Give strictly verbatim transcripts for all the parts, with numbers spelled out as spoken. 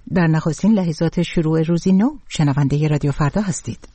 در نخستین لحظات شروع روزی نو شنونده رادیو فردا هستید.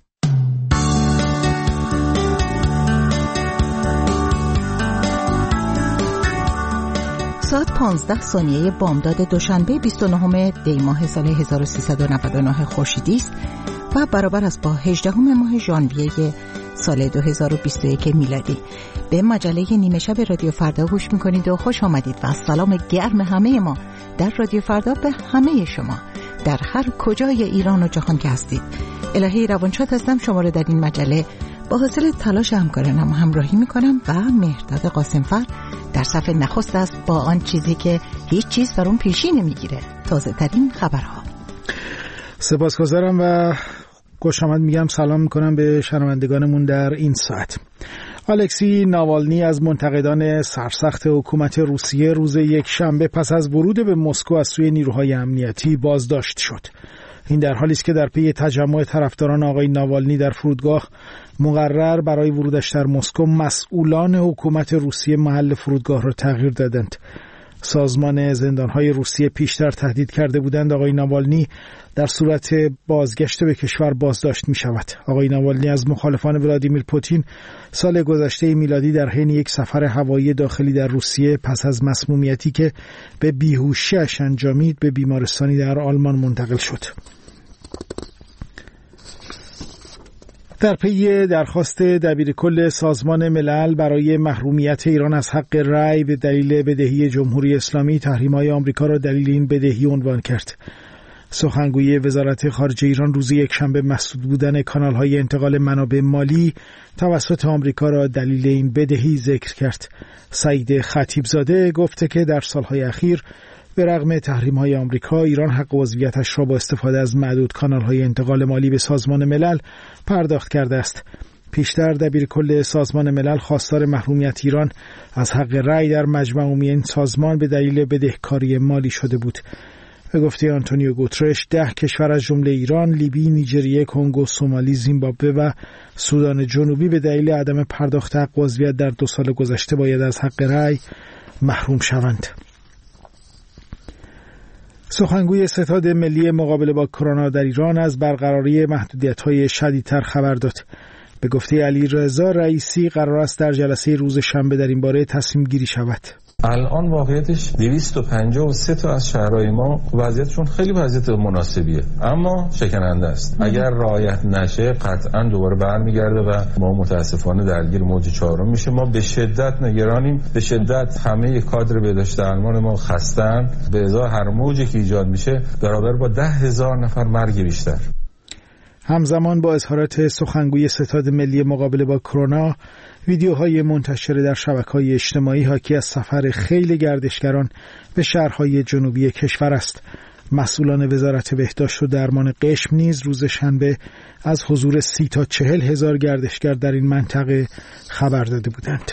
ساعت پانزده ثانیه بامداد دوشنبه بیست و نهم دی ماه سال هزار و سیصد و نود و نه خورشیدی است و برابر است با هجدهم ماه ژانویه سال دو هزار و بیست و یک میلادی. به مجله نیمه شب رادیو فردا گوش میکنید و خوش آمدید و سلام گرم همه ما در رادیو فردا به همه شما در هر کجای ایران و جهان که هستید. الهی روانشاد هستم، شما رو در این مجله با حاصل تلاش همکارانم همراهی میکنم و مهرداد قاسمفر در صفحه نخست است با آن چیزی که هیچ چیز بر اون پیشی نمیگیره، تازه ترین خبرها. سپاسگزارم و خوش آمد میگم، سلام میکنم به شنوندگانمون در این ساعت. الکسی ناوالنی از منتقدان سرسخت حکومت روسیه روز یک شنبه پس از ورود به مسکو از سوی نیروهای امنیتی بازداشت شد. این در حالی است که در پی تجمع طرفداران آقای ناوالنی در فرودگاه مقرر برای ورودش در مسکو، مسئولان حکومت روسیه محل فرودگاه را تغییر دادند. سازمان زندانهای روسیه پیشتر تهدید کرده بودند آقای ناوالنی در صورت بازگشت به کشور بازداشت می شود. آقای ناوالنی از مخالفان ولادیمیر پوتین سال گذشته میلادی در حین یک سفر هوایی داخلی در روسیه پس از مسمومیتی که به بیهوشی‌اش انجامید به بیمارستانی در آلمان منتقل شد. در پی درخواست دبیرکل سازمان ملل برای محرومیت ایران از حق رأی به دلیل بدهی جمهوری اسلامی، تحریم‌های آمریکا را دلیل این بدهی عنوان کرد. سخنگوی وزارت خارجه ایران روز یکشنبه مسدود بودن کانال‌های انتقال منابع مالی توسط آمریکا را دلیل این بدهی ذکر کرد. سعید خطیبزاده گفته که در سالهای اخیر به رغم تحریم‌های آمریکا، ایران حق عضویتش را با استفاده از معدود کانال‌های انتقال مالی به سازمان ملل پرداخت کرده است. پیشتر دبیرکل سازمان ملل خواستار محرومیت ایران از حق رأی در مجمع عمومی این سازمان به دلیل بدهکاری مالی شده بود. به گفته آنتونیو گوترش، ده کشور از جمله ایران، لیبی، نیجریه، کنگو، سومالی، زیمبابوه و سودان جنوبی به دلیل عدم پرداخت حق عضویت در دو سال گذشته باید از حق رأی محروم شوند. سخنگوی ستاد ملی مقابله با کرونا در ایران از برقراری محدودیت‌های شدیدتر خبر داد. به گفته علیرضا رئیسی قرار است در جلسه روز شنبه در این باره تصمیم گیری شود. الان واقعیتش دویست و پنجاه و سه تا از شهرهای ما وضعیتشون خیلی وضعیت مناسبیه، اما شکننده است. اگر رعایت نشه قطعا دوباره برمیگرده و ما متاسفانه درگیر موج چهارم میشه. ما به شدت نگرانیم، به شدت همه کادر بهداشت درمان ما خستن، به ازای هر موجی که ایجاد میشه برابر با ده هزار نفر مرگ بیشتر. همزمان با اظهارات سخنگوی ستاد ملی مقابله با کرونا، ویدیوهای منتشر در شبکه‌های اجتماعی حاکی از سفر خیل گردشگران به شهرهای جنوبی کشور است. مسئولان وزارت بهداشت و درمان قشم نیز روز شنبه از حضور سی تا چهل هزار گردشگر در این منطقه خبر داده بودند.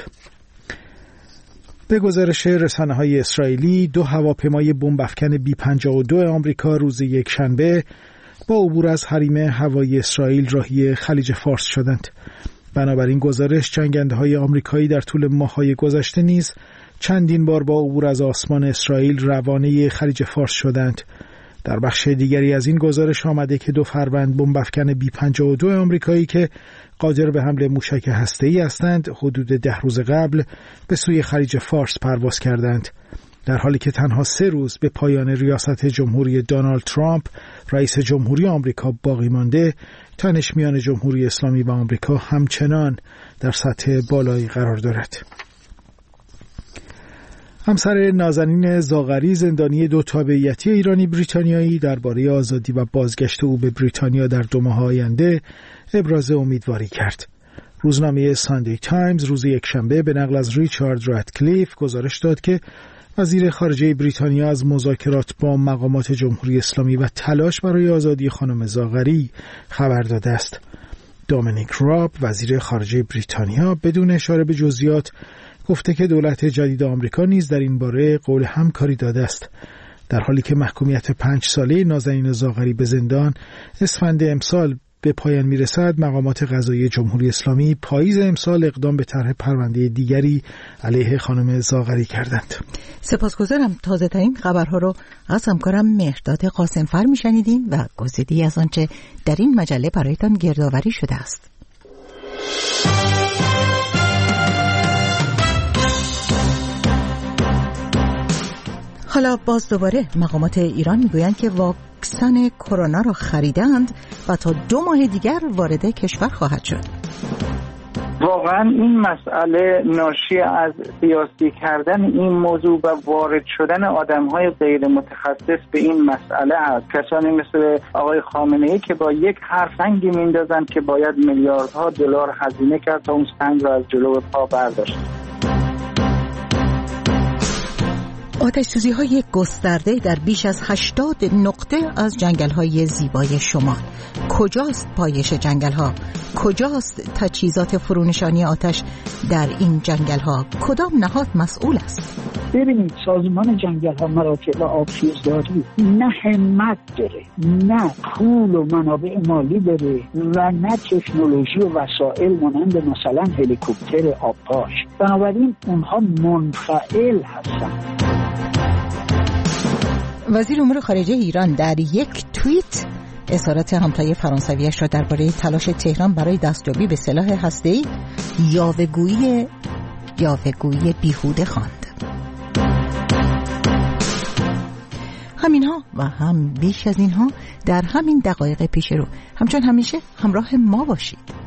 به گزارش رسانه‌های اسرائیلی، دو هواپیمای بمب‌افکن بی پنجاه و دو آمریکا روز یکشنبه با عبور از حریم هوایی اسرائیل راهی خلیج فارس شدند. بنابراین گزارش، جنگنده‌های آمریکایی در طول ماه‌های گذشته نیز چندین بار با عبور از آسمان اسرائیل روانه خلیج فارس شدند. در بخش دیگری از این گزارش آمده که دو فروند بمب‌افکن بی پنجاه و دو آمریکایی که قادر به حمل موشک هسته‌ای هستند، حدود ده روز قبل به سوی خلیج فارس پرواز کردند. در حالی که تنها سه روز به پایان ریاست جمهوری دونالد ترامپ رئیس جمهوری آمریکا باقی مانده، تنش میان جمهوری اسلامی و آمریکا همچنان در سطح بالایی قرار دارد. همسر نازنین زاغری، زندانی دو تابعیتی ایرانی بریتانیایی، درباره آزادی و بازگشت او به بریتانیا در دو ماه آینده ابراز امیدواری کرد. روزنامه ساندی تایمز روز یکشنبه به نقل از ریچارد رادکلیف گزارش داد که وزیر خارجه بریتانیا از مذاکرات با مقامات جمهوری اسلامی و تلاش برای آزادی خانم زاغری خبر داده است. دامینیک راب، وزیر خارجه بریتانیا، بدون اشاره به جزئیات گفته که دولت جدید آمریکا نیز در این باره قول همکاری داده است. در حالی که محکومیت پنج ساله نازنین زاغری به زندان اسفند امسال به پایان میرسد، مقامات قضایی جمهوری اسلامی پاییز امسال اقدام به طرح پرونده دیگری علیه خانم زاغری کردند. سپاسگزارم. تازه ترین خبرها رو از همکارم مهرداد قاسمفر میشنیدیم و گزیده‌ای از آنچه در این مجله برایتان گردآوری شده است. حالا باز دوباره مقامات ایران میگویند که واکسن کرونا را خریدند و تا دو ماه دیگر وارد کشور خواهد شد. واقعا این مسئله ناشی از سیاسی کردن این موضوع و وارد شدن آدم‌های غیر متخصص به این مسئله است. کسانی مثل آقای خامنه‌ای که با یک حرف سنگی میندازند که باید میلیاردها دلار هزینه کرد تا اون سنگ را از جلو پا برداشت. آتش‌سوزی‌های گسترده در بیش از هشتاد نقطه از جنگل‌های زیبای شمال. کجاست پایش جنگل‌ها؟ کجاست تجهیزات فرونشانی آتش در این جنگل‌ها؟ کدام نهاد مسئول است؟ ببینید، سازمان جنگل‌ها، مراتع و آبخیزداری نه همت داره، نه پول و منابع مالی داره و نه تکنولوژی و وسایل مانند مثلا هلیکوپتر آبپاش. بنابراین اونها منفعل هستن. وزیر امور خارجه ایران در یک توییت اظهارات همتای فرانسویش را درباره تلاش تهران برای دستیابی به سلاح هسته‌ای یاوه‌گویی یاوه‌گویی بیهوده خواند. همینها و هم بیش از اینها در همین دقایق پیش رو. همچون همیشه همراه ما باشید.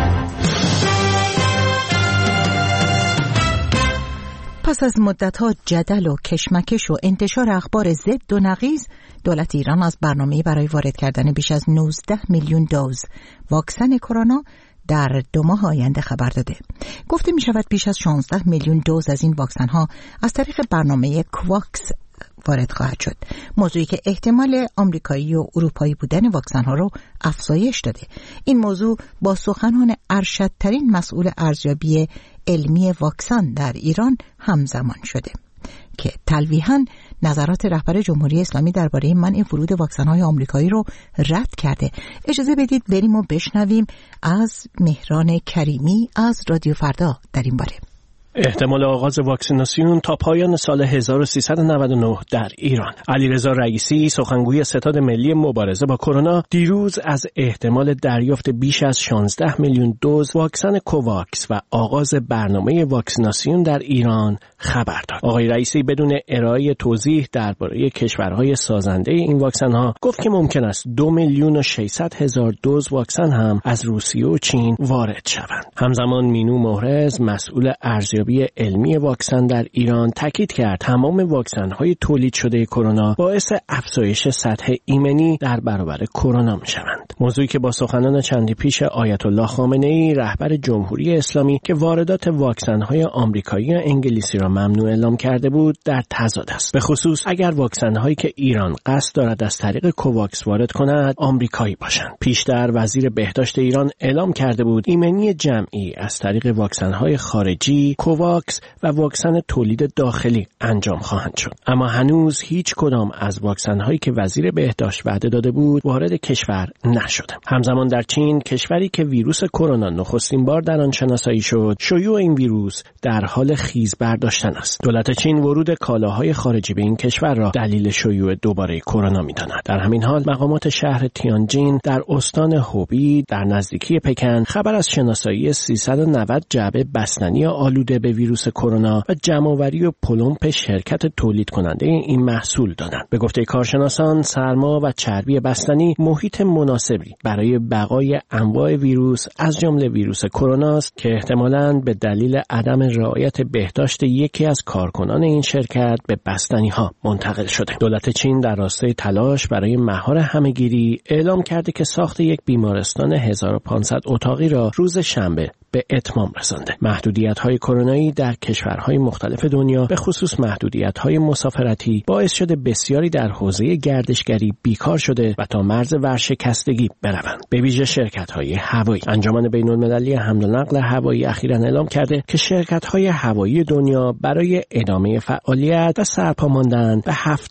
پس از مدت‌ها جدل و کشمکش و انتشار اخبار ضد و نقیض، دولت ایران از برنامه‌ای برای وارد کردن بیش از نوزده میلیون دوز واکسن کرونا در دو ماه آینده خبر داده. گفته می‌شود بیش از شانزده میلیون دوز از این واکسن‌ها از طریق برنامه کواکس وارد خواهد شد. موضوعی که احتمال آمریکایی و اروپایی بودن واکسن‌ها رو افزایش داده. این موضوع با سخنان ارشدترین مسئول ارزیابی علمی واکسن در ایران همزمان شده که تلویحاً نظرات رهبر جمهوری اسلامی درباره منع ورود واکسن‌های آمریکایی رو رد کرده. اجازه بدید بریم و بشنویم از مهران کریمی از رادیو فردا در این باره. احتمال آغاز واکسیناسیون تا پایان سال هزار و سیصد و نود و نه در ایران. علیرضا رئیسی، سخنگوی ستاد ملی مبارزه با کرونا، دیروز از احتمال دریافت بیش از شانزده میلیون دوز واکسن کوواکس و آغاز برنامه واکسیناسیون در ایران خبر داد. آقای رئیسی بدون ارائه توضیح درباره کشورهای سازنده این واکسن‌ها گفت که ممکن است دو میلیون و ششصد هزار دوز واکسن هم از روسیه و چین وارد شوند. همزمان مینو محرز، مسئول ارزیابی علمی واکسن در ایران، تاکید کرد تمام واکسن‌های تولید شده کرونا باعث افزایش سطح ایمنی در برابر کرونا می‌شوند. موضوعی که با سخنان چندی پیش آیت الله خامنه‌ای، رهبر جمهوری اسلامی، که واردات واکسن‌های آمریکایی و انگلیسی را ممنوع اعلام کرده بود در تضاد است. به خصوص اگر واکسن‌هایی که ایران قصد دارد از طریق کوواکس وارد کند آمریکایی باشند. پیشتر وزیر بهداشت ایران اعلام کرده بود ایمنی جمعی از طریق واکسن‌های خارجی، کوواکس و واکسن تولید داخلی انجام خواهند شد. اما هنوز هیچ کدام از واکسن‌هایی که وزیر بهداشت وعده داده بود وارد کشور نشده. همزمان در چین، کشوری که ویروس کرونا نخستین بار در آن شناسایی شد، شیوع این ویروس در حال خیز برداشتن است. دولت چین ورود کالاهای خارجی به این کشور را دلیل شیوع دوباره کرونا می‌داند. در همین حال مقامات شهر تیانجین در استان هوبی در نزدیکی پکن خبر از شناسایی سیصد و نود جعبه بستنی آلوده به ویروس کرونا و جمع‌آوری و پلمپ شرکت تولید کننده این محصول دادند. به گفته کارشناسان، سرما و چربی بستنی محیط مناسبی برای بقای انواع ویروس از جمله ویروس کرونا است که احتمالاً به دلیل عدم رعایت بهداشت یکی از کارکنان این شرکت به بستنی‌ها منتقل شده. دولت چین در راستای تلاش برای مهار همه‌گیری اعلام کرده که ساخت یک بیمارستان هزار و پانصد اتاقی را روز شنبه به اتمام رسانده. محدودیت‌های کرونایی در کشورهای مختلف دنیا، به خصوص محدودیت‌های مسافرتی، باعث شده بسیاری در حوزه گردشگری بیکار شده و تا مرز ورشکستگی بروند. به ویژه شرکت‌های هوایی. انجمن بین‌المللی حمل و نقل هوایی اخیراً اعلام کرده که شرکت‌های هوایی دنیا برای ادامه فعالیت و سرپا ماندن به هفتاد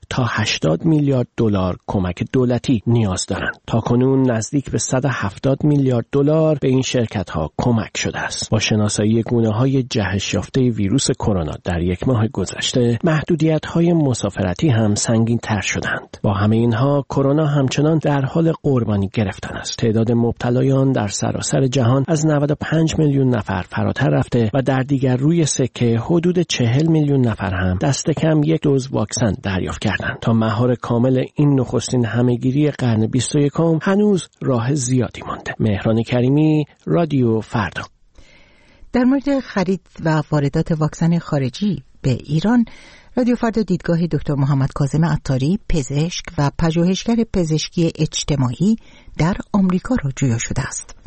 تا هشتاد میلیارد دلار کمک دولتی نیاز دارند. تاکنون نزدیک به صد و هفتاد میلیارد دلار به این شرکت‌ها کمک شده است. با شناسایی گونه‌های جهش یافته ویروس کرونا در یک ماه گذشته، محدودیت‌های مسافرتی هم سنگین‌تر شدند. با همه اینها کرونا همچنان در حال قربانی گرفتن است. تعداد مبتلایان در سراسر جهان از نود و پنج میلیون نفر فراتر رفته و در دیگر روی سکه حدود چهل میلیون نفر هم دست کم یک دوز واکسن دریافت کردند. تا مهار کامل این نخستین همهگیری قرن بیست و یکم هنوز راه زیادی مانده. مهران کریمی، رادیو فردا. در مورد خرید و واردات واکسن خارجی به ایران، رادیو فردا دیدگاه دکتر محمد کاظم عطاری، پزشک و پژوهشگر پزشکی اجتماعی در آمریکا را جویا شده است.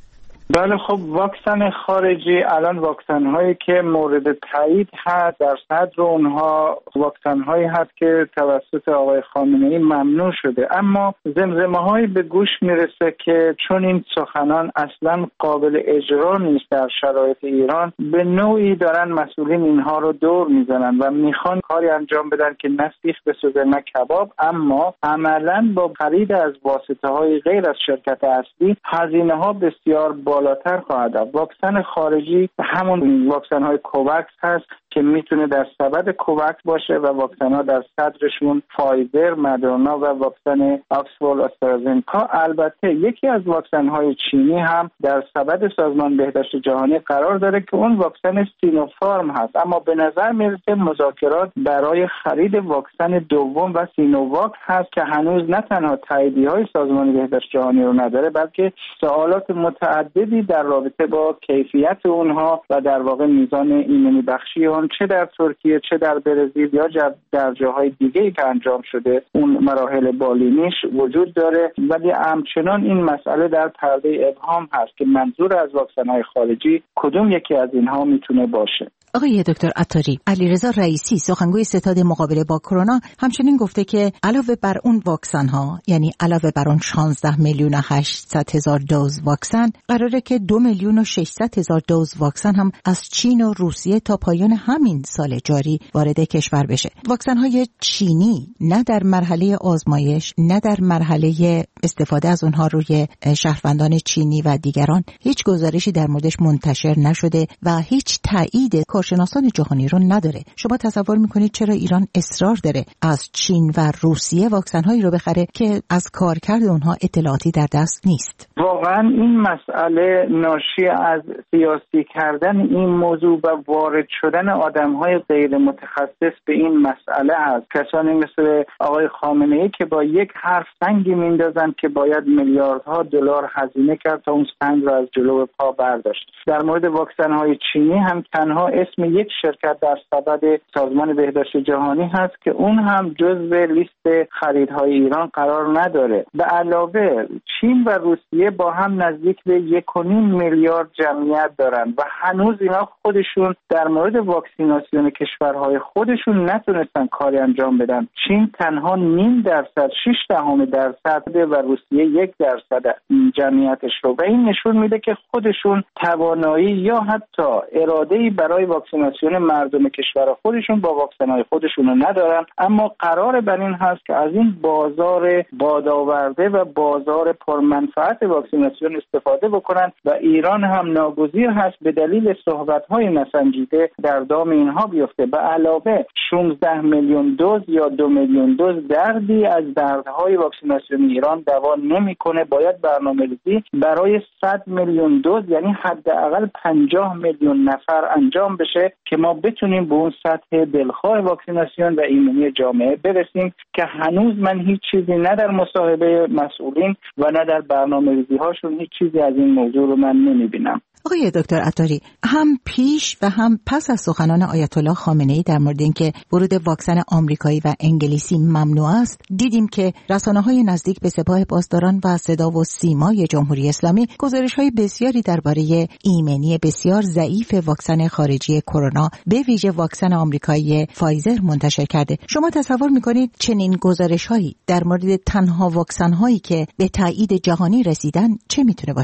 بله، خب واکسن خارجی الان واکسن هایی که مورد تایید هست، در صدر اونها واکسن هایی هست که توسط آقای خامنه‌ای ممنوع شده، اما زمزمه هایی به گوش میرسه که چون این سخنان اصلا قابل اجرا نیست در شرایط ایران، به نوعی دارن مسئولین اینها رو دور میزنن و میخوان کاری انجام بدن که نه سیخ بسوزه نه کباب، اما عملا با خرید از واسطه های غیر از شرکت اصلی هزینه ها بسیار با بالاتر خواهد رفت. واکسن خارجی همون واکسن های کوواکس هست که میتونه در سبد کوواکس باشه و واکسن ها در صدرشون فایزر، مدرنا و واکسن آکسفورد آسترازنکا. البته یکی از واکسن های چینی هم در سبد سازمان بهداشت جهانی قرار داره که اون واکسن سینوفارم هست، اما به نظر میرسه مذاکرات برای خرید واکسن دوم و سینوواک هست که هنوز نه تنها تاییدیه های سازمان بهداشت جهانی رو نداره، بلکه سوالات متعددی در رابطه با کیفیت اونها و در واقع میزان ایمنی بخشی اون چه در ترکیه چه در برزیل یا در جاهای دیگه‌ای که انجام شده اون مراحل بالینیش وجود داره، ولی همچنان این مسئله در پرده ابهام هست که منظور از واکسن‌های خارجی کدوم یکی از اینها میتونه باشه. آقای دکتر عطاری، علیرضا رئیسی سخنگوی ستاد مقابله با کرونا همچنین گفته که علاوه بر اون واکسن ها، یعنی علاوه بر اون شانزده میلیون و هشتصد هزار دوز واکسن، قراره که دو میلیون و ششصد هزار دوز واکسن هم از چین و روسیه تا پایان همین سال جاری وارد کشور بشه. واکسن های چینی نه در مرحله آزمایش نه در مرحله استفاده از اونها روی شهروندان چینی و دیگران هیچ گزارشی در موردش منتشر نشده و هیچ تایید کارشناسان جهانی رو نداره. شما تصور میکنید چرا ایران اصرار داره از چین و روسیه واکسن‌هایی رو بخره که از کارکرد اونها اطلاعاتی در دست نیست؟ واقعا این مسئله ناشی از سیاسی کردن این موضوع و وارد شدن آدم‌های غیر متخصص به این مسئله هست. کسانی مثل آقای خامنه‌ای که با یک حرف سنگی میندازن که باید میلیاردها دلار هزینه کرد تا اون سنگ رو از جلو پا برداشت. در مورد واکسن‌های چینی هم تنها اسم یک شرکت در سبد سازمان بهداشت جهانی هست که اون هم جزو لیست خریدهای ایران قرار نداره. به علاوه چین و روسیه با هم نزدیک به یک و نیم میلیارد جمعیت دارن و هنوز اینا خودشون در مورد واکسیناسیون کشورهای خودشون نتونستن کاری انجام بدن. چین تنها نیم درصد، شش دهم درصد و روسیه یک درصد جمعیتش رو، و این نشون میده که خودشون توانایی یا حتی اراده‌ای برای واکسیناسیون مردم کشور خودشون با واکسن‌های خودشون رو ندارن. اما قرار بر این هست که از این بازار بادآورده و بازار پرمنفعت واکسیناسیون استفاده بکنن و ایران هم ناگزیر هست به دلیل صحبت‌های نسنجیده در دام اینها بیفته. به علاوه شانزده میلیون دوز یا دو میلیون دوز دردی از دردهای واکسیناسیون ایران دوا نمی‌کنه. باید برنامه‌ریزی برای صد میلیون دوز، یعنی حداقل پنجاه میلیون نفر انجام بشه که ما بتونیم به اون سطح دلخواه واکسیناسیون و ایمنی جامعه برسیم که هنوز من هیچ چیزی نه در مصاحبه مسئولین و نه در برنامه‌ریزی هاشون هیچ چیزی از این موضوع رو من نمی‌بینم. آقای دکتر عطاری، هم پیش و هم پس از سخنان آیت الله خامنه‌ای در مورد اینکه ورود واکسن آمریکایی و انگلیسی ممنوع است، دیدیم که رسانه‌های نزدیک به سپاه پاسداران و صدا و سیمای جمهوری اسلامی گزارش‌های بسیاری درباره ایمنی بسیار ضعیف واکسن خارجی کرونا به ویژه واکسن آمریکایی فایزر منتشر کرده. شما تصور می‌کنید چنین گزارش‌هایی در مورد تنها واکسن‌هایی که به تایید جهانی رسیدن چه میتونه باشه؟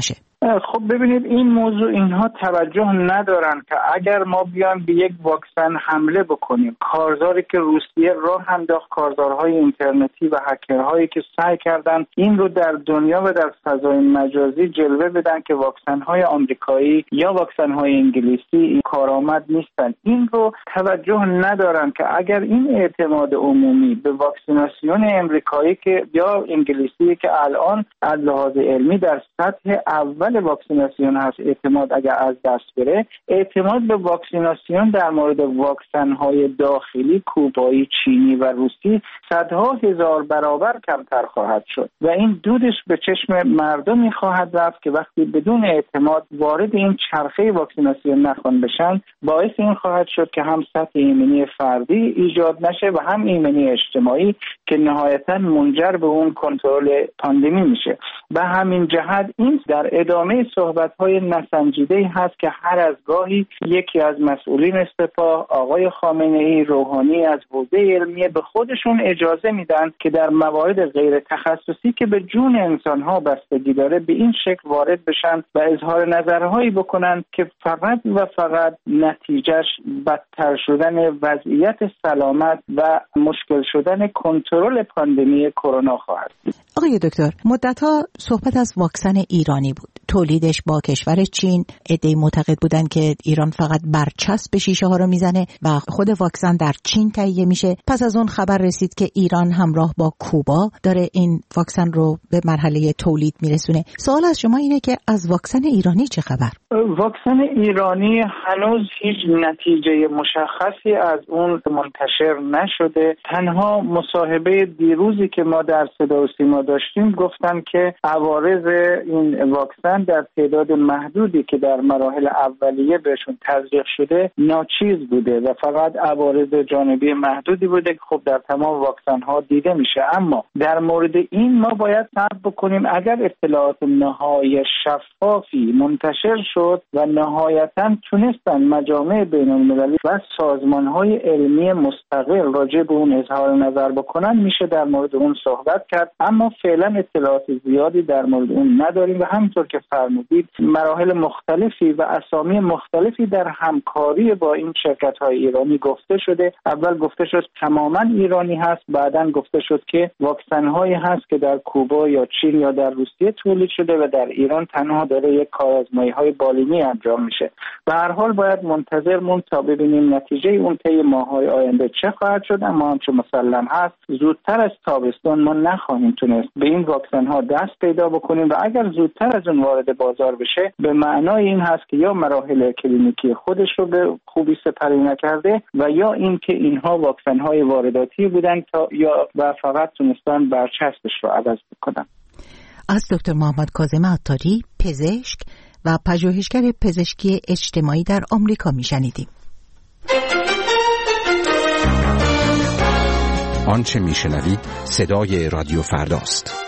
خب ببینید این موضوع اینها توجه ندارن که اگر ما بیایم به یک واکسن حمله بکنیم، کارزاری که روسیه راه انداخت، کارزارهای اینترنتی و هکرهایی که سعی کردن این رو در دنیا و در فضای مجازی جلوه بدن که واکسن‌های آمریکایی یا واکسن‌های انگلیسی کارآمد نیستن، این رو توجه ندارن که اگر این اعتماد عمومی به واکسیناسیون آمریکایی که یا انگلیسی که الان از لحاظ علمی در سطح اول واکسیناسیون هست، اعتماد اگر از دست بره، اعتماد به واکسیناسیون در مورد واکسن‌های داخلی کوبایی، چینی و روسی صدها هزار برابر کمتر خواهد شد و این دودش به چشم مردمی خواهد رفت که وقتی بدون اعتماد وارد این چرخه واکسیناسیون نخوان بشن، باعث این خواهد شد که هم سطح ایمنی فردی ایجاد نشه و هم ایمنی اجتماعی که نهایتاً منجر به اون کنترل پاندمی میشه. به همین جهت این در ادامه صحبت‌های نسنجیده‌ای هست که هر از گاهی یکی از مسئولین سپاه، آقای خامنه‌ای، روحانی از حوزه علمیه به خودشون اجازه میدن که در موارد غیر تخصصی که به جون انسان‌ها بستگی داره به این شکل وارد بشن و اظهار نظرهایی بکنن که فقط و فقط نتیجهش بدتر شدن وضعیت سلامت و مشکل شدن کنترل پاندمی کرونا خواهد بود. آقای دکتر، مدت‌ها صحبت از واکسن ایرانی بود. تولیدش با کشور چین، عده‌ای معتقد بودن که ایران فقط برچسب شیشه ها رو میزنه و خود واکسن در چین تهیه میشه. پس از اون خبر رسید که ایران همراه با کوبا داره این واکسن رو به مرحله تولید میرسونه. سوال از شما اینه که از واکسن ایرانی چه خبر؟ واکسن ایرانی هنوز هیچ نتیجه مشخصی از اون منتشر نشده. تنها مصاحبه دیروزی که ما در صدا و سیما داشتیم گفتن که عوارض این واکسن در تعداد محدودی که در مراحل اولیه بهشون تزریق شده ناچیز بوده و فقط عوارض جانبی محدودی بوده که خب در تمام واکسن ها دیده میشه. اما در مورد این ما باید صبر بکنیم. اگر اطلاعات نهایی شفافی منتشر شد و نهایتاً تونستن مجامع بین المللی و سازمان های علمی مستقل راجع به اون اظهار نظر بکنن، میشه در مورد اون صحبت کرد. اما فعلا اطلاعات زیادی در مورد اون نداریم و همینطور که فرمودید مراحل مختلفی و اسامی مختلفی در همکاری با این شرکت های ایرانی گفته شده. اول گفته شد تماما ایرانی هست، بعداً گفته شد که واکسن هایی هست که در کوبا یا چین یا در روسیه تولید شده و در ایران تنها داره یک کارآزمایی های بالینی انجام میشه. به هر حال باید منتظر موند تا ببینیم نتیجه اون طی ماه‌های آینده چه خواهد شد. اما آنچه مسلم هست زودتر از تابستان ما نخواهیم تونست به این واکسن ها دست پیدا بکنیم و اگر زودتر از اون وارد بازار بشه به معنای این هست که یا مراحل کلینیکی خودش رو به خوبی سپری نکرده و یا اینکه اینها واکسن های وارداتی بودن تا یا و فقط تونستن برچسبش رو عوض بکنن. از دکتر محمد کاظم عطاری، پزشک و پژوهشگر پزشکی اجتماعی در آمریکا میشنیدیم. آنچه میشنوید صدای رادیو فرداست.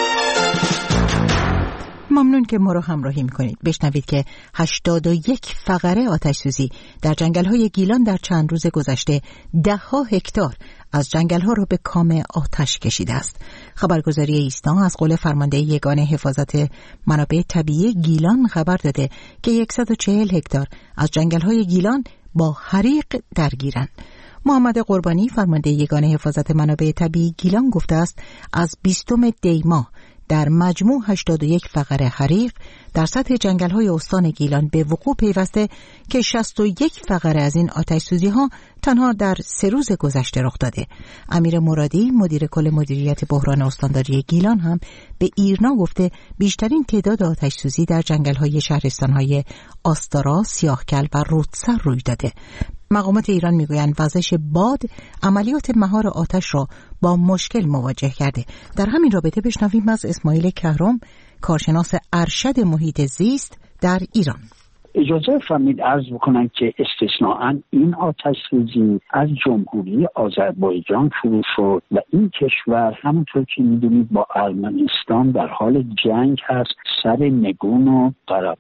ممنون که ما رو همراهی میکنید. بشنوید که هشتاد و یک فقره آتش‌سوزی در جنگل‌های گیلان در چند روز گذشته ده ها هکتار از جنگل‌ها را به کام آتش کشیده است. خبرگزاری ایسنا از قول فرمانده یگان حفاظت منابع طبیعی گیلان خبر داده که صد و چهل هکتار از جنگل‌های گیلان با حریق درگیرند. محمد قربانی فرمانده یگان حفاظت منابع طبیعی گیلان گفته است از بیستم دی ماه در مجموع هشتاد و یک فقره حریق در سطح جنگل‌های استان گیلان به وقوع پیوسته که شصت و یک فقره از این آتش‌سوزی‌ها تنها در سه روز گذشته رخ داده. امیر مرادی مدیر کل مدیریت بحران استانداری گیلان هم به ایرنا گفته بیشترین تعداد آتش‌سوزی در جنگل‌های شهرستان‌های آستارا، سیاهکل و رودسر روی داده. مقامات ایران میگویند وزش باد عملیات مهار آتش را با مشکل مواجه کرده. در همین رابطه بشنویم از اسماعیل کهرم، کارشناس ارشد محیط زیست در ایران. اجازه فرمید عرض بکنم که استثناءً این آتش‌سوزی از جمهوری آذربایجان شروع شد و این کشور همونطور که میدونید با ارمنستان در حال جنگ هست سر نگون و قره‌باغ.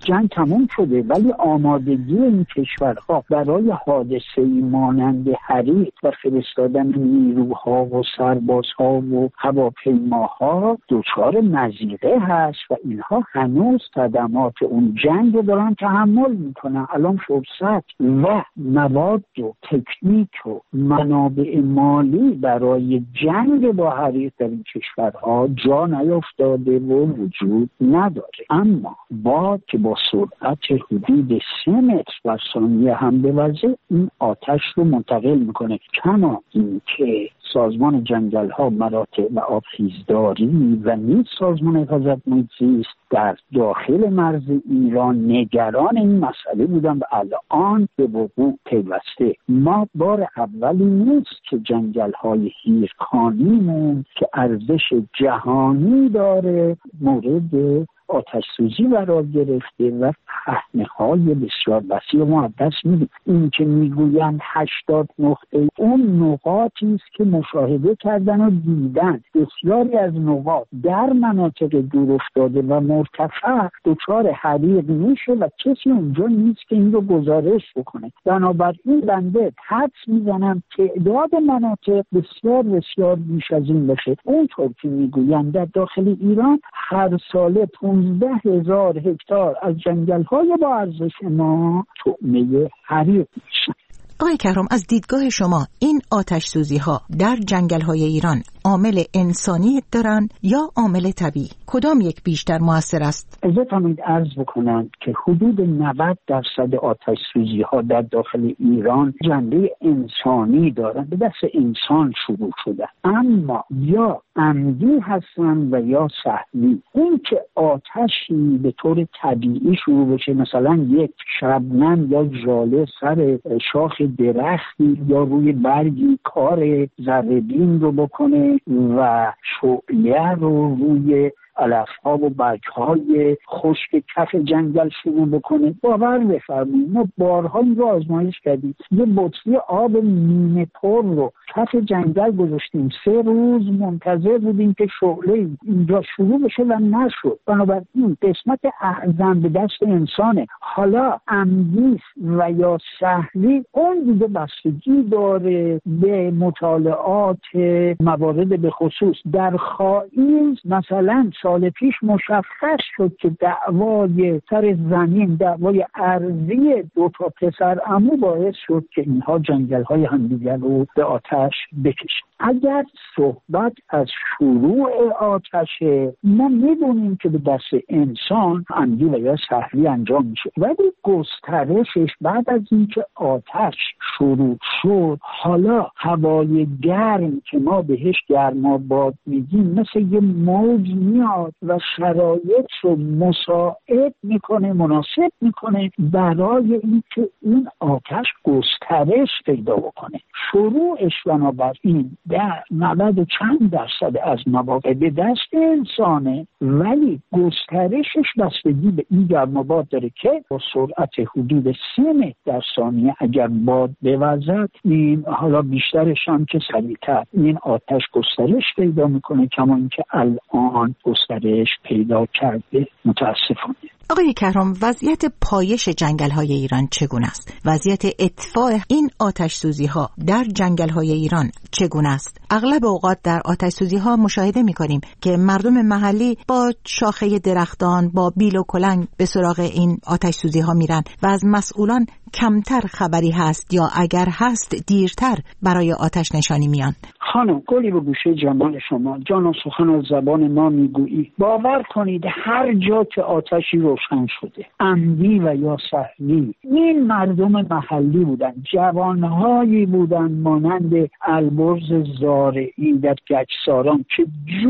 جنگ تموم شده، ولی آمادگی این کشورها برای حادثه‌ای مانند حریق و فرستادن نیروها و سربازها و هواپیماها دچار مضیقه هست و اینها هنوز صدمات اون جنگ رو دارن تحمل میکنن. الان فرصت و مواد و تکنیک و منابع مالی برای جنگ با حریق در این کشورها جا نیفتاده و وجود نداره، اما باد که با سرعت حدود سه متر بر ثانیه هم بوزه این آتش رو منتقل میکنه. کما این که سازمان جنگل ها، مراتع و آبخیزداری و نیز سازمان حفاظت محیط زیست در داخل مرز ایران نگران این مسئله بودن و الان به وقوع پیوسته. ما بار اولی نیست که جنگل های هیرکانیمون که ارزش جهانی داره مورد آتش سوزی قرار گرفته و پهنه‌های بسیار وسیع ما از دست میدیم. این که میگویند هشتاد نقطه اون نقاطی است که مشاهده کردن و دیدن بسیاری از نقاط در مناطق دور افتاده و مرتفع دچار حریق میشه و کسی اونجا نیست که این رو گزارش بکنه. بنابراین بنده حدس میزنم تعداد مناطق بسیار بسیار بیش از این بشه. اونطور که میگویند در داخل ایران هر ساله پانزده هزار هکتار از جنگل‌های با ارزش ما طعمه حریق میشن. آقای کهرام، از دیدگاه شما این آتش سوزی ها در جنگل های ایران عامل انسانی دارن یا عامل طبیعی؟ کدام یک بیشتر موثر است؟ اجازه فرمایید عرض بکنم که حدود نود درصد آتش سوزی ها در داخل ایران جنبه انسانی دارن، به دست انسان شروع شده، اما یا عمدی هستن و یا سهمی. این که آتشی به طور طبیعی شروع بشه، مثلا یک شبنم یا ژاله سر شاخ درختی یا روی برگی کار ذره‌بین رو بکنه و شعله رو روی علف‌ها و برگ‌های خشک کف جنگل شروع بکنه، باور بفرمایید ما بارها این رو آزمایش کردیم. یه بطری آب نیمه پر رو کف جنگل گذاشتیم، سه روز منتظر بودیم که شعله اینجا شروع بشه و نشد. بنابراین قسمت اعظم به دست انسانه. حالا عمدی و یا سهلی اون دیگه بستگی داره به مطالعات موارد به خصوص. در خائیز مثلا سال پیش مشخص شد که دعوای سر زمین، دعوای ارضی دو تا پسر عمو باعث شد که اینها جنگل های همدیگر رو به آتش بکشن. اگر صحبت از شروع آتشه، ما میدونیم که به دست انسان عمدی و یا سهلی انجام میشه، ولی گسترشش بعد از اینکه آتش شروع شد، حالا هوای گرم که ما بهش گرماباد میگیم مثل یه موج میاد و شرایط رو مساعد میکنه، مناسب میکنه برای اینکه این آتش گسترش پیدا بکنه. شروعش بنابراین در نود و چند درصد از مواقع به دست انسانه، ولی گسترشش بستگی به این گرماباد داره که با سرعت حدود سه متر در ثانیه اگر باد بوزد، این حالا بیشترش هم که سریعتر این آتش گسترش پیدا میکنه، کما اینکه الان گسترش پیدا کرده متاسفانه. آقای کهرام، وضعیت پایش جنگل‌های ایران چگونه است؟ وضعیت اطفاء این آتش سوزی‌ها در جنگل‌های ایران چگونه است؟ اغلب اوقات در آتش سوزی‌ها مشاهده می‌کنیم که مردم محلی با شاخه درختان، با بیل و کلنگ به سراغ این آتش سوزی‌ها میرن و از مسئولان کمتر خبری هست یا اگر هست دیرتر برای آتش نشانی میان. خانم، گلی به گوشه جمال شما، جان و سخن و زبان ما میگویی. باور کنید هر جا که آتشی روشن شده، عمدی و یا سهمی، این مردم محلی بودن، جوانهایی بودن مانند البرز زارعی در گچساران که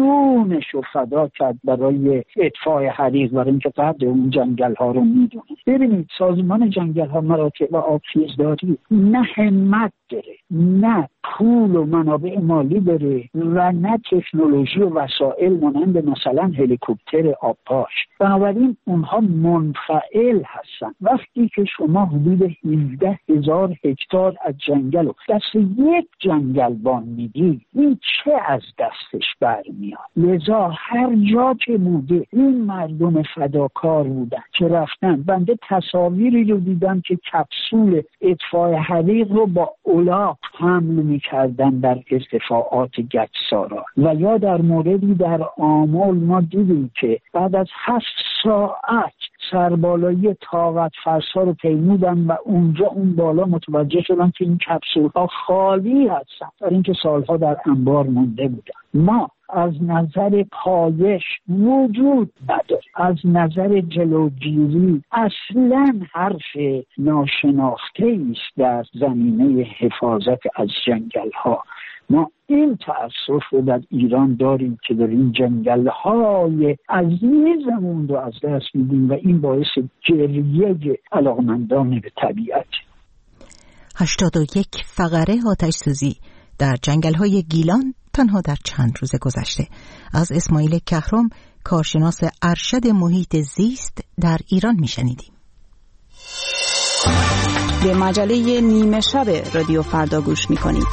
جونشو فدا کرد برای اطفاء حریق، برای اینکه قدر اون جنگل ها رو میدونه. ببینید سازمان جنگل ها، مراتع و آبخیزداری نه همت داره، نه پول و منابع مالی داره و نه تکنولوژی و وسایل مانند مثلا هلیکوپتر آبپاش. بنابراین اونها منفعل هستن. وقتی که شما حدود هفده هزار هکتار از جنگل رو دست یک جنگلبان میدی، ببینید این چه از دستش برمیاد. لذا هر جا که بوده این مردم فداکار بودن که رفتن. بنده تصاویری رو دیدم که کپسول اطفاء حریق رو با الاغ حمل میکردن در ارتفاعات گچسارا، و یا در موردی در آمل ما دیدیم که بعد از هفت ساعت سربالایی طاقت فرسا رو پیمودن و اونجا اون بالا متوجه شدن که این کپسول ها خالی هستن در اینکه سالها در انبار مونده بودن. ما از نظر پایش وجود نداره، از نظر جلوگیری اصلا حرف ناشناخته است در زمینه حفاظت از جنگل ها. ما این تأسف رو در ایران داریم که در این جنگل های عزیزمون رو از دست میدیم و این باعث گریه علاقمندان به طبیعت. هشتاد و یک فقره آتش سوزی در جنگل های گیلان تنها در چند روز گذشته. از اسماعیل کهرم، کارشناس ارشد محیط زیست در ایران میشنیدیم. به مجله نیمه شب رادیو فردا گوش میکنید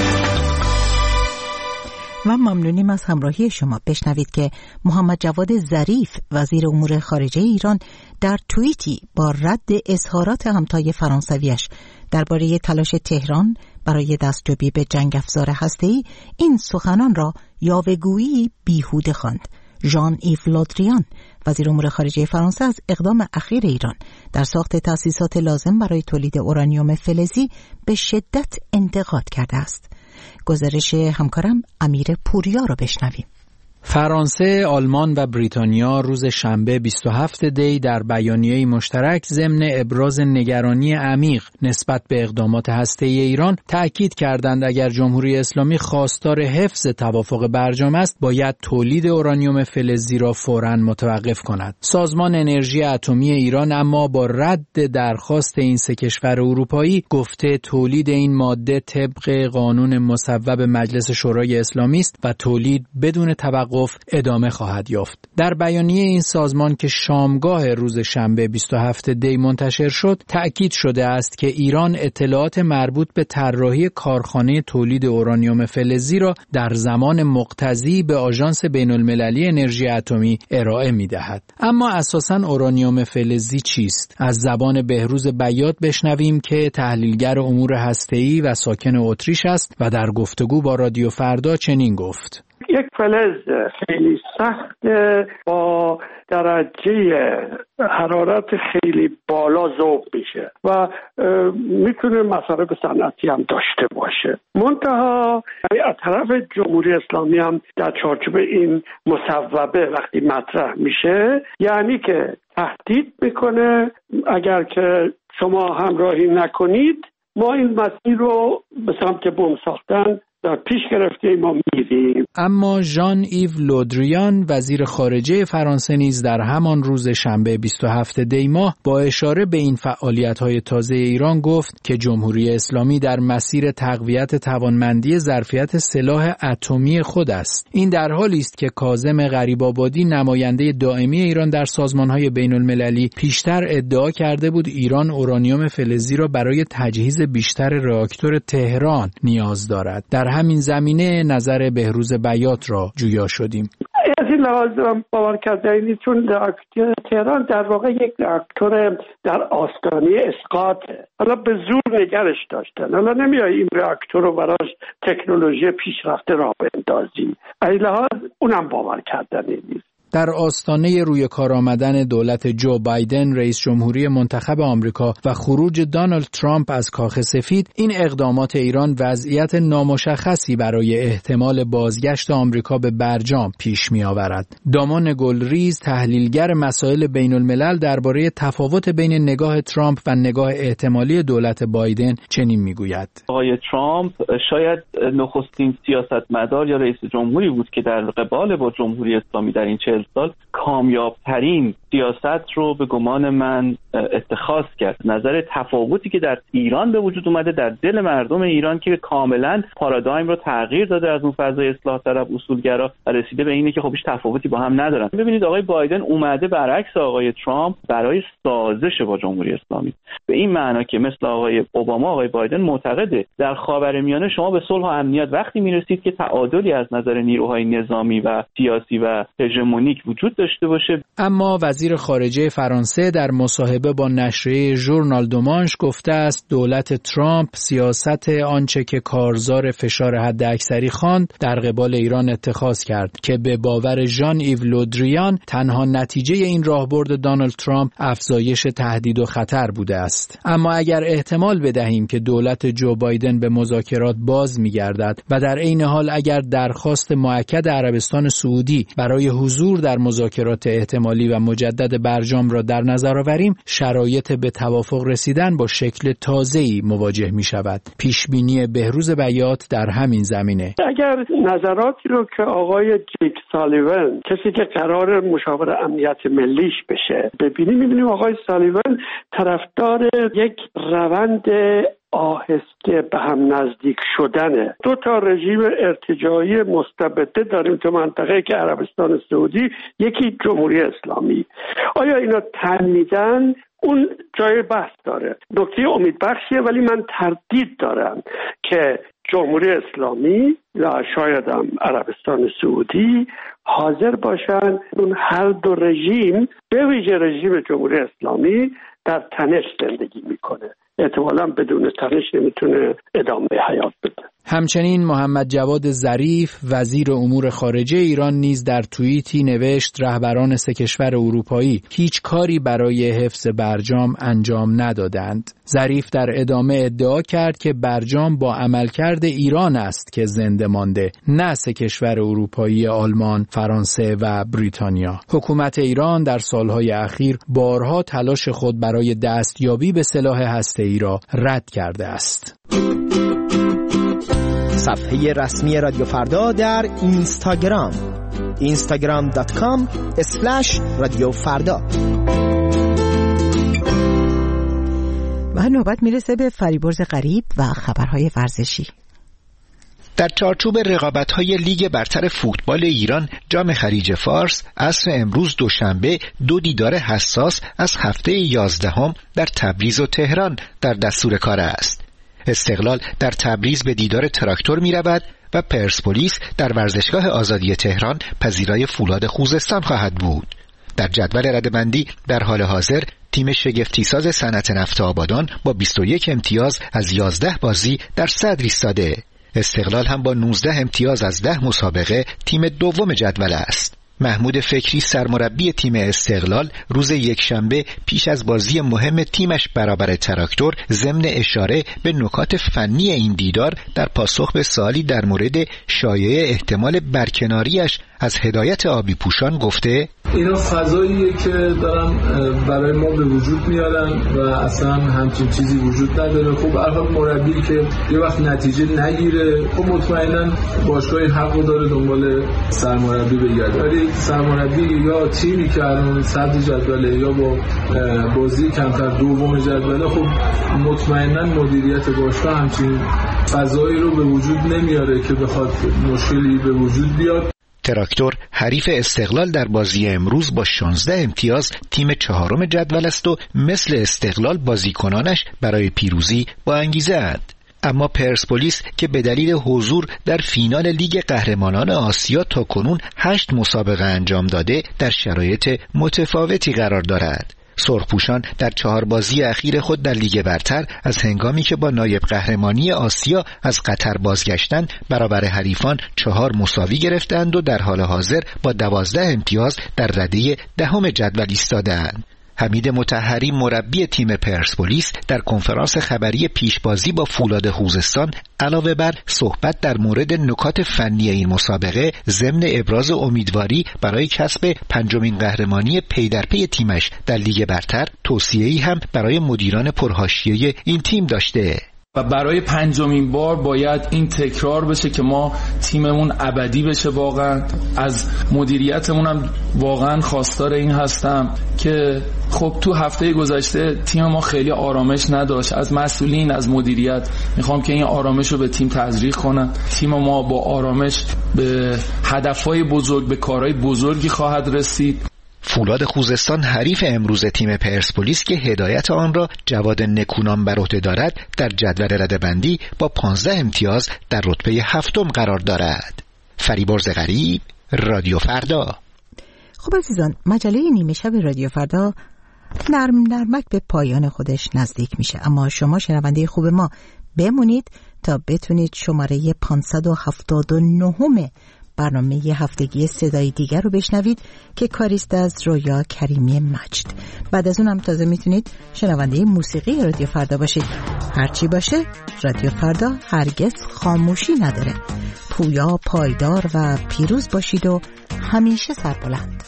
و ممنونیم از همراهی شما. بشنوید که محمد جواد ظریف وزیر امور خارجه ایران در توییتی با رد اظهارات همتای فرانسویش درباره تلاش تهران برای دستیابی به جنگ افزار هسته‌ای این سخنان را یاوه‌گویی بیهوده خواند. ژان ایو لودریان وزیر امور خارجه فرانسه از اقدام اخیر ایران در ساخت تأسیسات لازم برای تولید اورانیوم فلزی به شدت انتقاد کرده است. گزارش همکارم امیر پوریا رو بشنویم. فرانسه، آلمان و بریتانیا روز شنبه بیست و هفتم دی در بیانیه‌ای مشترک ضمن ابراز نگرانی عمیق نسبت به اقدامات هسته‌ای ایران تأکید کردند اگر جمهوری اسلامی خواستار حفظ توافق برجام است، باید تولید اورانیوم فلزی را فوراً متوقف کند. سازمان انرژی اتمی ایران اما با رد درخواست این سه کشور اروپایی گفته تولید این ماده طبق قانون مصوب مجلس شورای اسلامی است و تولید بدون توقف ادامه خواهد یافت. در بیانیه این سازمان که شامگاه روز شنبه بیست و هفتم دی منتشر شد، تأکید شده است که ایران اطلاعات مربوط به طراحی کارخانه تولید اورانیوم فلزی را در زمان مقتضی به آژانس بین‌المللی انرژی اتمی ارائه می‌دهد. اما اساساً اورانیوم فلزی چیست؟ از زبان بهروز بیات بشنویم که تحلیلگر امور هسته‌ای و ساکن اتریش است و در گفتگو با رادیو فردا چنین گفت: یک فلز خیلی سخت با درجه حرارت خیلی بالا ذوب میشه و میتونه مصارف صنعتی هم داشته باشه. منتها از طرف جمهوری اسلامی هم در چارچوب این مصوبه وقتی مطرح میشه، یعنی که تهدید میکنه اگر که شما همراهی نکنید ما این مسیر رو به سمت بمب ساختن در پیش گرفته ما میریم. اما ژان ایو لودریان وزیر خارجه فرانسه نیز در همان روز شنبه بیست و هفتم دی ماه با اشاره به این فعالیت‌های تازه ایران گفت که جمهوری اسلامی در مسیر تقویت توانمندی ظرفیت سلاح اتمی خود است. این در حالی است که کاظم غریب‌آبادی نماینده دائمی ایران در سازمان‌های بین‌المللی پیشتر ادعا کرده بود ایران اورانیوم فلزی را برای تجهیز بیشتر راکتور تهران نیاز دارد. در همین زمینه نظر بهروز بیات را جویا شدیم. از این لحاظ باور کردنی چون راکتور تهران در واقع یک راکتور در آستانه اسقاطه. حالا به زور نگرش داشتن. حالا نمیای این راکتور رو براش تکنولوژی پیشرفته راه بندازی. از این لحاظ اونم باور کردنی نیست. در آستانه روی کار آمدن دولت جو بایدن رئیس جمهوری منتخب آمریکا و خروج دونالد ترامپ از کاخ سفید، این اقدامات ایران وضعیت نامشخصی برای احتمال بازگشت آمریکا به برجام پیش می آورد. دامان گلریز تحلیلگر مسائل بین الملل درباره تفاوت بین نگاه ترامپ و نگاه احتمالی دولت بایدن چنین می گوید: آقای ترامپ شاید نخستین سیاستمدار یا رئیس جمهوری بود که در قبال با جمهوری اسلامی در این چهل سال کامیاب ترین سیاست رو به گمان من اتخاذ کرد. نظر تفاوتی که در ایران به وجود اومده در دل مردم ایران که کاملا پارادایم رو تغییر داده از اون فضای اصلاح طلب اصولگرا و رسیده به اینه که خب هیچ تفاوتی با هم ندارن. ببینید آقای بایدن اومده برعکس آقای ترامپ برای سازش با جمهوری اسلامی، به این معنا که مثل آقای اوباما آقای بایدن معتقده در خاورمیانه شما به صلح و امنیت وقتی میرسید که تعادلی از نظر نیروهای نظامی و سیاسی و هژمونیک وجود داشته باشه. اما وزیر خارجه فرانسه در مصاحبه با نشریه ژورنال دو مانش گفته است دولت ترامپ سیاست آنچه که کارزار فشار حداکثری خواند در قبال ایران اتخاذ کرد که به باور ژان ایو لودریان تنها نتیجه این راهبرد دونالد ترامپ افزایش تهدید و خطر بوده است. اما اگر احتمال بدهیم که دولت جو بایدن به مذاکرات باز می‌گردد و در عین حال اگر درخواست مؤکد عربستان سعودی برای حضور در مذاکرات احتمالی و مجدد برجام را در نظر آوریم، شرایط به توافق رسیدن با شکل تازه‌ای مواجه می‌شود. پیشبینی بهروز بیات در همین زمینه. اگر نظراتی رو که آقای جیک سالیون کسی که قرار مشاور امنیت ملیش بشه ببینیم، می‌بینیم آقای سالیون طرفدار یک روند آهسته به هم نزدیک شدنه. دو تا رژیم ارتجاعی مستبده داریم تو منطقه که عربستان سعودی، یکی جمهوری اسلامی. آیا اینا تن میدن؟ اون جای بحث داره. نکته امیدبخشیه، ولی من تردید دارم که جمهوری اسلامی و شاید هم عربستان سعودی حاضر باشن اون هر دو رژیم، به ویژه رژیم جمهوری اسلامی، در تنش زندگی میکنه. احتمالاً بدون تنش نمیتونه ادامه حیات بده. همچنین محمد جواد ظریف وزیر امور خارجه ایران نیز در توییتی نوشت رهبران سه کشور اروپایی هیچ کاری برای حفظ برجام انجام ندادند. ظریف در ادامه ادعا کرد که برجام با عملکرد ایران است که زنده مانده، نه سه کشور اروپایی آلمان، فرانسه و بریتانیا. حکومت ایران در سالهای اخیر بارها تلاش خود برای دستیابی به سلاح هسته‌ای را رد کرده است. صفحه رسمی رادیو فردا در اینستاگرام اینستاگرام دات کام اسلش رادیو فردا. و نوبت میرسه به فریبرز غریب و خبرهای ورزشی. در چارچوب رقابت‌های لیگ برتر فوتبال ایران، جام خلیج فارس عصر امروز دوشنبه دو دیدار حساس از هفته یازدهم در تبریز و تهران در دستور کار است. استقلال در تبریز به دیدار تراکتور می رود و پرسپولیس در ورزشگاه آزادی تهران پذیرای فولاد خوزستان خواهد بود. در جدول رده‌بندی در حال حاضر تیم شگفتیساز صنعت نفت آبادان با بیست و یک امتیاز از یازده بازی در صدر ایستاده. استقلال هم با نوزده امتیاز از ده مسابقه تیم دوم جدول است. محمود فکری سرمربی تیم استقلال روز یکشنبه پیش از بازی مهم تیمش برابر تراکتور ضمن اشاره به نکات فنی این دیدار در پاسخ به سوالی در مورد شایعه احتمال برکناریش از هدایت آبی پوشان گفته اینا فضاییه که دارن برای ما به وجود میارن و اصلا همچین چیزی وجود نداره. خب الان مربی که یه وقت نتیجه نگیره، خب مطمئنا باشگاه حق داره دنبال سرمربی بگرده، ولی سرمربی یا تیمی که الان صدر جدوله یا با بازی کمتر دوم جدوله، خب مطمئنا مدیریت باشگاه همچین فضایی رو به وجود نمیاره که بخواد مشکلی به وجود بیاد. تراکتور حریف استقلال در بازی امروز با شانزده امتیاز تیم چهارم جدول است و مثل استقلال بازیکنانش برای پیروزی با انگیزه اند. اما پرسپولیس که به دلیل حضور در فینال لیگ قهرمانان آسیا تا کنون هشت مسابقه انجام داده در شرایط متفاوتی قرار دارد. سرخپوشان در چهار بازی اخیر خود در لیگ برتر از هنگامی که با نایب قهرمانی آسیا از قطر بازگشتند برابر حریفان چهار مساوی گرفتند و در حال حاضر با دوازده امتیاز در رده دهم جدول ایستاده‌اند. حمید مطهری مربی تیم پرسپولیس در کنفرانس خبری پیشبازی با فولاد خوزستان علاوه بر صحبت در مورد نکات فنی این مسابقه ضمن ابراز امیدواری برای کسب پنجمین قهرمانی پی در پی تیمش در لیگ برتر توصیه‌ای هم برای مدیران پرحاشیه این تیم داشته. و برای پنجمین بار باید این تکرار بشه که ما تیممون ابدی بشه. واقعا از مدیریتمون هم واقعا خواستار این هستم که خب تو هفته گذشته تیم ما خیلی آرامش نداشت. از مسئولین، از مدیریت میخوام که این آرامش رو به تیم تزریق کنن. تیم ما با آرامش به هدفهای بزرگ، به کارهای بزرگی خواهد رسید. فولاد خوزستان حریف امروز تیم پرسپولیس که هدایت آن را جواد نکونام بر عهده دارد در جدول رده‌بندی با پانزده امتیاز در رتبه هفتم قرار دارد. فریبرز غریب، رادیو فردا. خب عزیزان، مجله نیمه شب رادیو فردا نرم نرمک به پایان خودش نزدیک میشه، اما شما شنونده خوب ما بمونید تا بتونید شماره پانصد و هفتاد و نه برنامه هفتگی صدای دیگر رو بشنوید که کاریست از رویا کریمی مجد. بعد از اونم تازه میتونید شنونده موسیقی رادیو فردا باشید. هرچی باشه رادیو فردا هرگز خاموشی نداره. پویا، پایدار و پیروز باشید و همیشه سربلند.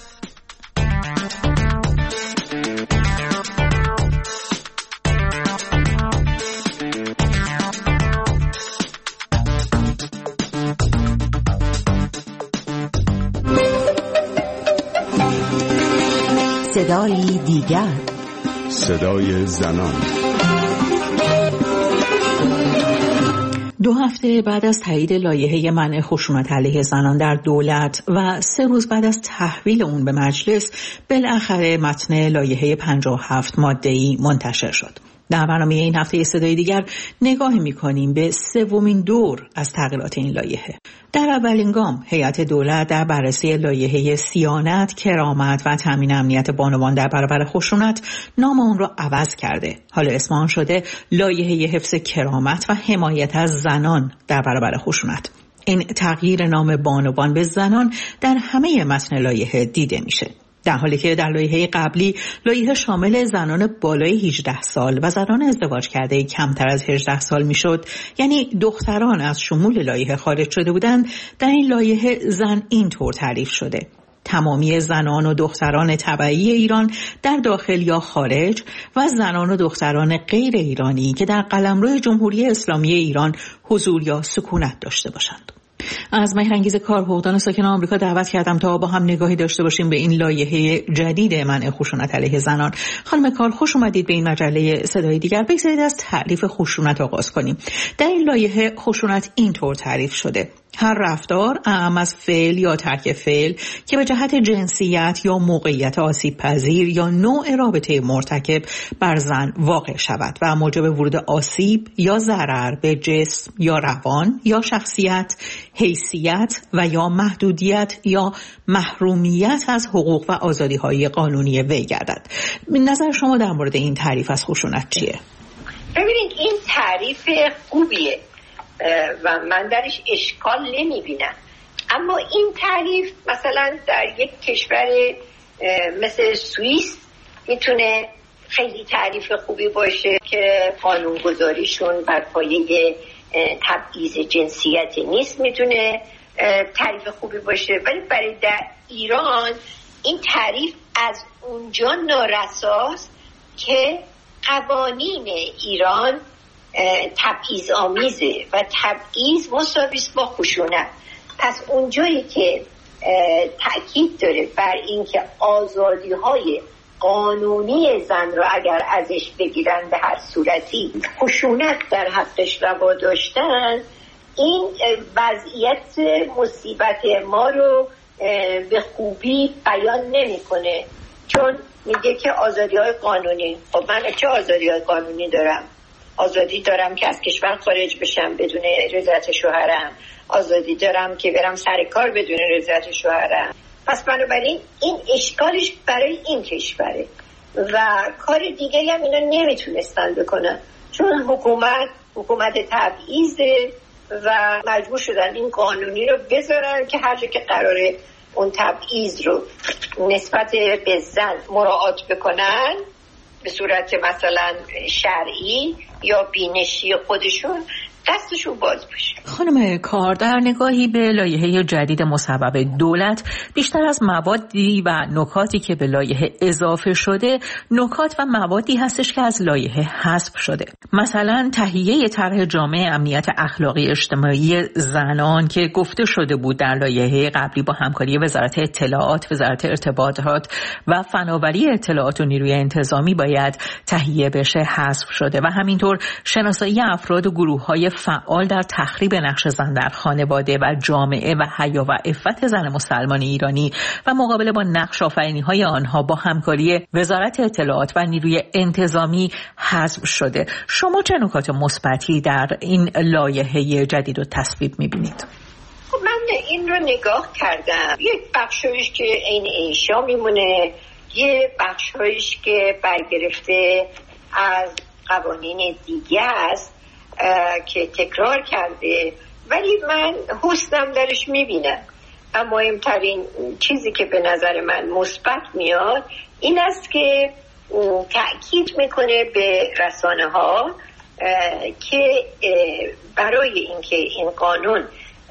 صدای دیگر، صدای زنان. دو هفته بعد از تایید لایحه منع خشونت علیه زنان در دولت و سه روز بعد از تحویل اون به مجلس، بالاخره متن لایحه پنجاه و هفت ماده‌ای منتشر شد. در برنامه این هفته صدای دیگر نگاه می‌کنیم به سومین دور از تغییرات این لایحه. در اولین گام هیئت دولت در بررسی لایحه صیانت، کرامت و تامین امنیت بانوان در برابر خشونت نام اون را عوض کرده. حالا اسم آن شده لایحه حفظ کرامت و حمایت از زنان در برابر خشونت. این تغییر نام بانوان به زنان در همه متن لایحه دیده میشه، در حالی که در لایحه قبلی لایحه شامل زنان بالای هجده سال و زنان ازدواج کرده کمتر از هجده سال میشد، یعنی دختران از شمول لایحه خارج شده بودند. در این لایحه زن اینطور تعریف شده: تمامی زنان و دختران تبعی ایران در داخل یا خارج و زنان و دختران غیر ایرانی که در قلمرو جمهوری اسلامی ایران حضور یا سکونت داشته باشند. از مهرانگیز کارحقوقدان ساکن آمریکا دعوت کردم تا با هم نگاهی داشته باشیم به این لایحه جدید منع خشونت علیه زنان. خانم کار، خوش اومدید به این مجله صدای دیگر. بگذارید از تعریف خشونت آغاز کنیم. در این لایحه خشونت اینطور تعریف شده: هر رفتار اعم از فعل یا ترک فعل که به جهت جنسیت یا موقعیت آسیب پذیر یا نوع رابطه مرتکب بر زن واقع شود و موجب ورود آسیب یا ضرر به جسم یا روان یا شخصیت، حیثیت و یا محدودیت یا محرومیت از حقوق و آزادی‌های قانونی وی گردد. نظر شما در مورد این تعریف از خشونت چیه؟ ببینید، این تعریف خوبیه و من درش اشکال نمیبینم، اما این تعریف مثلا در یک کشور مثل سوئیس میتونه خیلی تعریف خوبی باشه که قانونگذاریشون بر پایه تبعیض جنسیت نیست، میتونه تعریف خوبی باشه. ولی برای در ایران این تعریف از اونجا نارساست که قوانین ایران تبعیض آمیزه و تبعیض مساوی است با خشونت. پس اونجایی که تأکید داره بر این که آزادی‌های قانونی زن رو اگر ازش بگیرن به هر صورتی خشونت در حقش روا داشتن، این وضعیت مصیبت ما رو به خوبی بیان نمی‌کنه، چون میگه که آزادی‌های قانونی. خب من چه آزادی‌های قانونی دارم؟ آزادی دارم که از کشور خارج بشم بدون رضایت شوهرم، آزادی دارم که برم سر کار بدون رضایت شوهرم. پس بنابراین این اشکالش برای این کشوره و کار دیگری هم اینا نمیتونستن بکنن، چون حکومت حکومت تبعیضه و مجبور شدن این قانونی رو بذارن که هر جا که قراره اون تبعیض رو نسبت به زن مراعات بکنن به صورت مثلا شرعی یا بینشی خودشون، دستشون باز باشه. خانم کار، در نگاهی به لایحه جدید مصوبه دولت، بیشتر از موادی و نکاتی که به لایحه اضافه شده، نکات و موادی هستش که از لایحه حذف شده. مثلا تهیه طرح جامع امنیت اخلاقی اجتماعی زنان که گفته شده بود در لایحه قبلی با همکاری وزارت اطلاعات، وزارت ارتباطات و فناوری اطلاعات و نیروی انتظامی باید تهیه بشه، حذف شده. و همینطور شناسایی افراد و گروه‌های فعال در تخریب نقش زن در خانواده و جامعه و حیا و عفت زن مسلمان ایرانی و مقابله با نقش آفرینی‌های آنها با همکاری وزارت اطلاعات و نیروی انتظامی حذف شده. شما چه نکات مثبتی در این لایحه جدید و تصویب می‌بینید؟ من این رو نگاه کردم. یک بخشش که این انشا میمونه، یه بخشش که برگرفته از قوانین دیگه است که تکرار کرده، ولی من حسنم درش میبینم. و مهمترین چیزی که به نظر من مثبت میاد این است که تأکید میکنه به رسانه ها که برای اینکه این قانون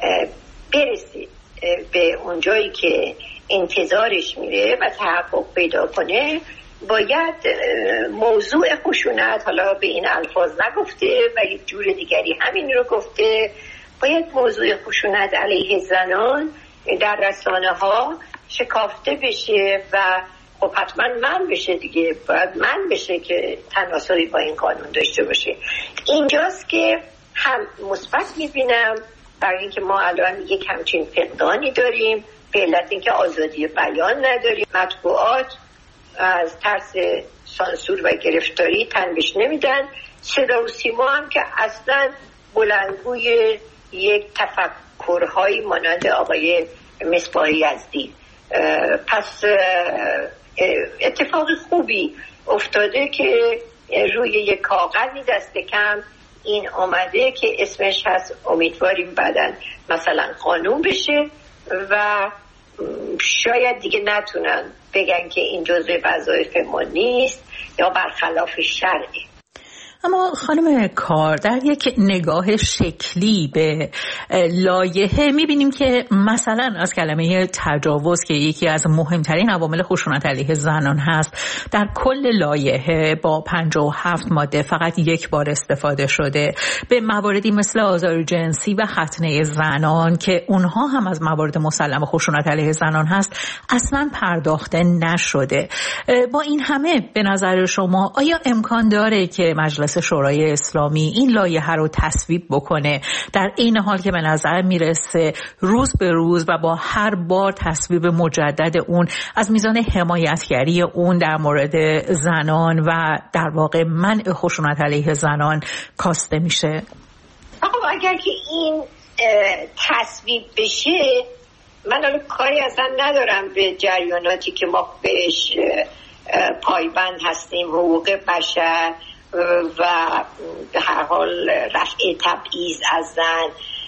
برسه به اونجایی که انتظارش میره و تحقق پیدا کنه، باید موضوع خشونت، حالا به این الفاظ نگفته ولی جور دیگری همین رو گفته، باید موضوع خشونت علیه زنان در رسانه ها شکافته بشه و خب حتما من بشه دیگه، باید من بشه که تناسبی با این قانون داشته باشه. اینجاست که هم مثبت میبینم، برای اینکه ما الان یک همچین فقدانی داریم به علت اینکه آزادی بیان نداریم، مطبوعات از ترس سانسور و گرفتاری تنبیش نمیدن، صدا و سیما هم که اصلا بلندگوی یک تفکرهایی مانند آقای مصباح یزدی. پس اتفاق خوبی افتاده که روی یک کاغذی دست کم این آمده که اسمش هست، امیدواریم بعداً مثلا قانون بشه و شاید دیگه نتونن بگن که این جزء وظایف ما نیست یا برخلاف شرعه. اما خانم کار، در یک نگاه شکلی به لایحه می‌بینیم که مثلا از کلمه تجاوز که یکی از مهمترین عوامل خشونت علیه زنان هست، در کل لایحه با پنجاه و هفت ماده فقط یک بار استفاده شده. به مواردی مثل آزار جنسی و ختنه زنان که اونها هم از موارد مسلم خشونت علیه زنان هست اصلا پرداخته نشده. با این همه به نظر شما آیا امکان داره که مجلس شورای اسلامی این لایحه رو تصویب بکنه، در این حال که به نظر میرسه روز به روز و با هر بار تصویب مجدد اون از میزان حمایتگری اون در مورد زنان و در واقع منع خشونت علیه زنان کاسته میشه؟ آقا اگر که این تصویب بشه، من الان کاری اصلا ندارم به جریاناتی که ما بهش پایبند هستیم، حقوق بشر و به هر حال رفع تبعیض از زن،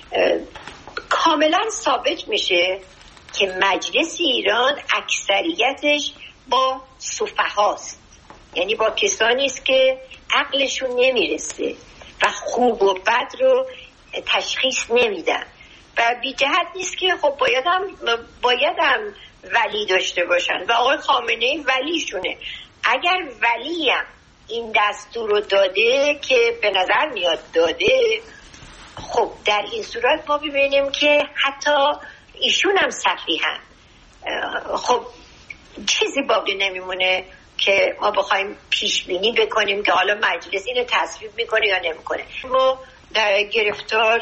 کاملا ثابت میشه که مجلس ایران اکثریتش با سفهاست، یعنی با کسانی است که عقلشون نمیرسه و خوب و بد رو تشخیص نمیدن و بی جهت نیست که خب باید هم, باید هم ولی داشته باشن و آقای خامنه‌ای ولیشونه. اگر ولیم این دستور رو داده که به نظر میاد داده، خب در این صورت ما ببینیم که حتی ایشون هم سفیهن. خب چیزی باقی نمیمونه که ما بخوایم پیش بینی بکنیم که حالا مجلس اینو تصویب میکنه یا نمیکنه. ما در گرفتار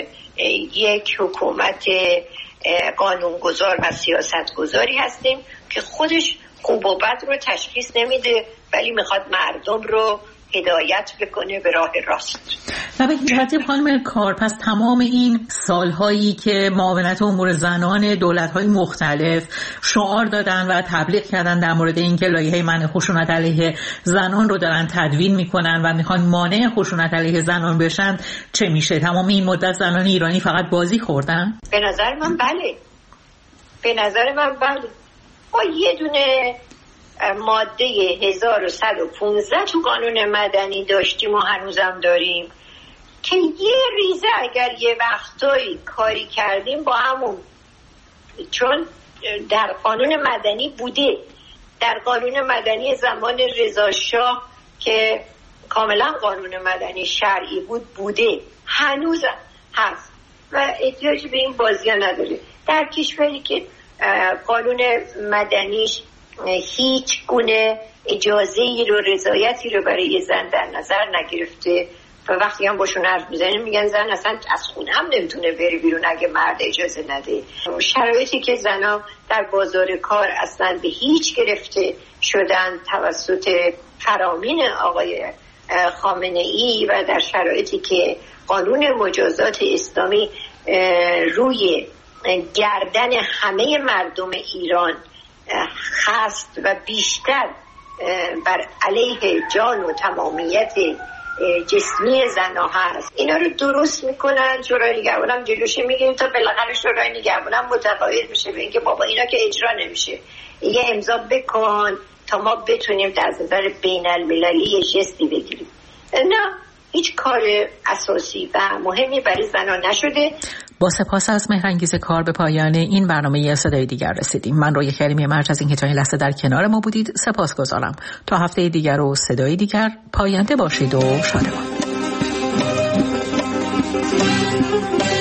یک حکومت قانونگذار و سیاستگذاری هستیم که خودش خوب و بد رو تشخیص نمیده ولی میخواد مردم رو هدایت بکنه به راه راست. و به ترتیب خانم کار، پس تمام این سالهایی که معاونت امور زنان دولت‌های مختلف شعار دادن و تبلیغ کردن در مورد اینکه لایحه منع خشونت علیه زنان رو دارن تدوین میکنن و میخوان مانع خشونت علیه زنان بشن، چه میشه؟ تمام این مدت زنان ایرانی فقط بازی خوردن؟ به نظر من بله. به نظر من بله. ما یه دونه ماده هزار و صد و پانزده تو قانون مدنی داشتیم و هنوزم داریم که یه ریزه اگر یه وقتایی کاری کردیم با همون، چون در قانون مدنی بوده، در قانون مدنی زمان رضا شاه که کاملا قانون مدنی شرعی بود بوده، هنوز هست و احتیاج به این بازی ها نداره. در کشوری که قانون مدنیش هیچ گونه اجازه‌ای رو، رضایتی رو برای زن در نظر نگرفته و وقتی هم باشون حرف میزنیم میگن زن اصلا از خونه هم نمیتونه بره بیرون اگه مرد اجازه نده. شرایطی که زنها در بازار کار اصلا به هیچ گرفته شدن توسط فرامین آقای خامنه ای و در شرایطی که قانون مجازات اسلامی روی گردن همه مردم ایران خست و بیشتر بر علیه جان و تمامیت جسمی زنها هست، اینا رو درست میکنن. شورای نگهبانم جلوش میگیریم تا بالاخره شورای نگهبانم متقاعد بشه به اینکه بابا اینا که اجرا نمیشه، یه امضا بکن تا ما بتونیم در نظر بین المللی یه جستی بگیریم. نه، هیچ کار اساسی و مهمی برای زنها نشده. با سپاس از مهرانگیز کار به پایان این برنامه صدای دیگر رسیدیم. من روی کریمی مرج از اینکه تا این لحظه در کنار ما بودید سپاسگزارم. تا هفته دیگر و صدای دیگر پاینده باشید و شادمان.